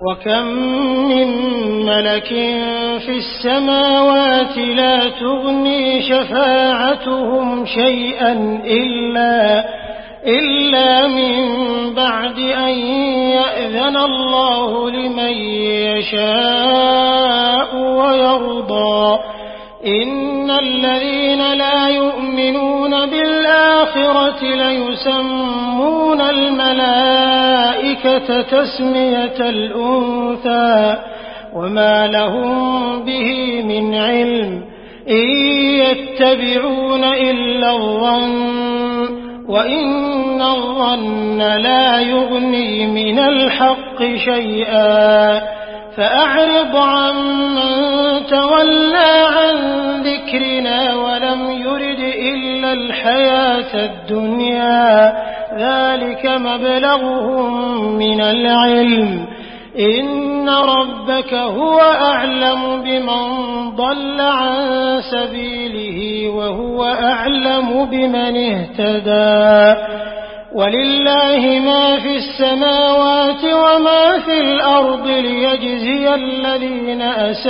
وكم من ملك في السماوات لا تغني شفاعتهم شيئا إلا من بعد أن يأذن الله لمن يشاء ويرضى إن الذين لا يؤمنون بالآخرة ليسمون الملائكة تسمية الأنثى وما لهم به من علم إن يتبعون إلا الظن وإن الظن لا يغني من الحق شيئا فأعرض عمن تولى عن ذكرنا ولم يرد إلا الحياة الدنيا ذلك مبلغهم من العلم إن ربك هو أعلم بمن ضل عن سبيله وهو أعلم بمن اهتدى ولله ما في السماوات وما في الأرض ليجزي الذين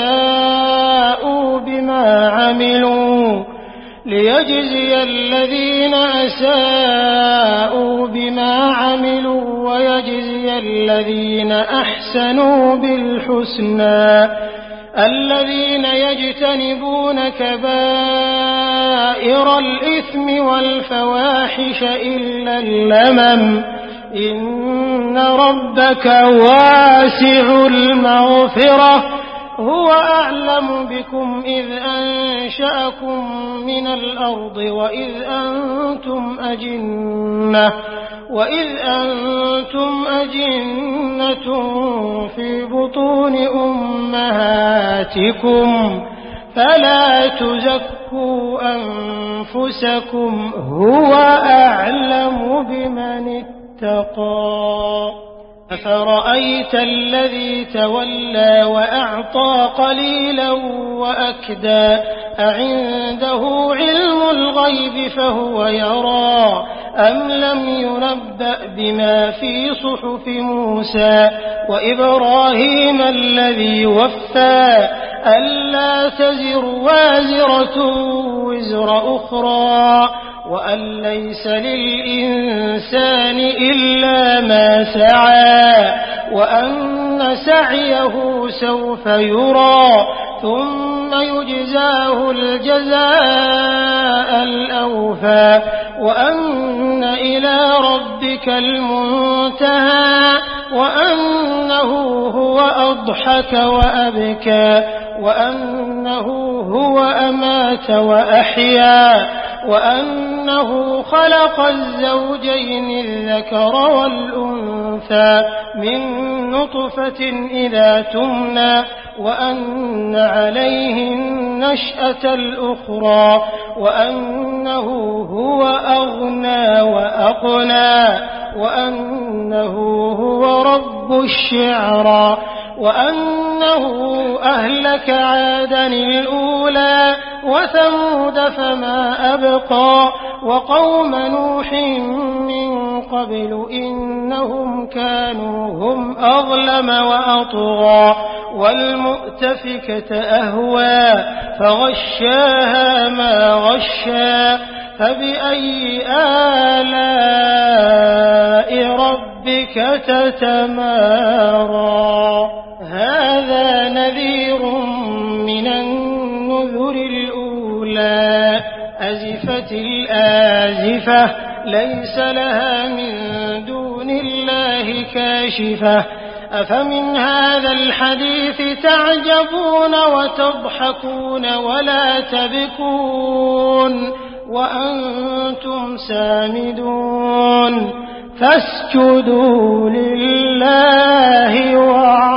أساءوا بما عملوا ويجزي الذين أحسنوا بالحسنى الذين يجتنبون كبائر الإثم والفواحش إلا اللمم إن ربك واسع المغفرة هو أعلم بكم إذ أنشأكم من الأرض وإذ أنتم أجنة في بطون أمهاتكم فلا تزكوا أنفسكم هو أعلم بمن اتقى أفرأيت الذي تولى وأعطى قليلا وأكدى أعنده علم الغيب فهو يرى أم لم ينبأ بما في صحف موسى وإبراهيم الذي وفى ألا تزر وازرة وزر أخرى وأن ليس للإنسان إلا ما سعى وأن سعيه سوف يرى ثم يجزاه الجزاء الأوفى وأن إلى ربك المنتهى وأنه هو أضحك وأبكى وأنه هو أمات وأحيا وأنه خلق الزوجين الذكر والأنثى من نطفة إذا تمنى وأن عليه النشأة الأخرى وأنه هو أغنى وأقنى وأنه هو رب الشعرى وأنه أهلك عادا الأولى وثمود فما أبقى وقوم نوح من قبل إنهم كانوا هم أظلم وأطغى والمؤتفكة أهوى فغشاها ما غشى فبأي آلاء ربك تتمارى هذا نذير من النذر الأولى أزفت الآزفة ليس لها من دون الله كاشفة أفمن هذا الحديث تعجبون وتضحكون ولا تبكون وأنتم سامدون فاسجدوا لله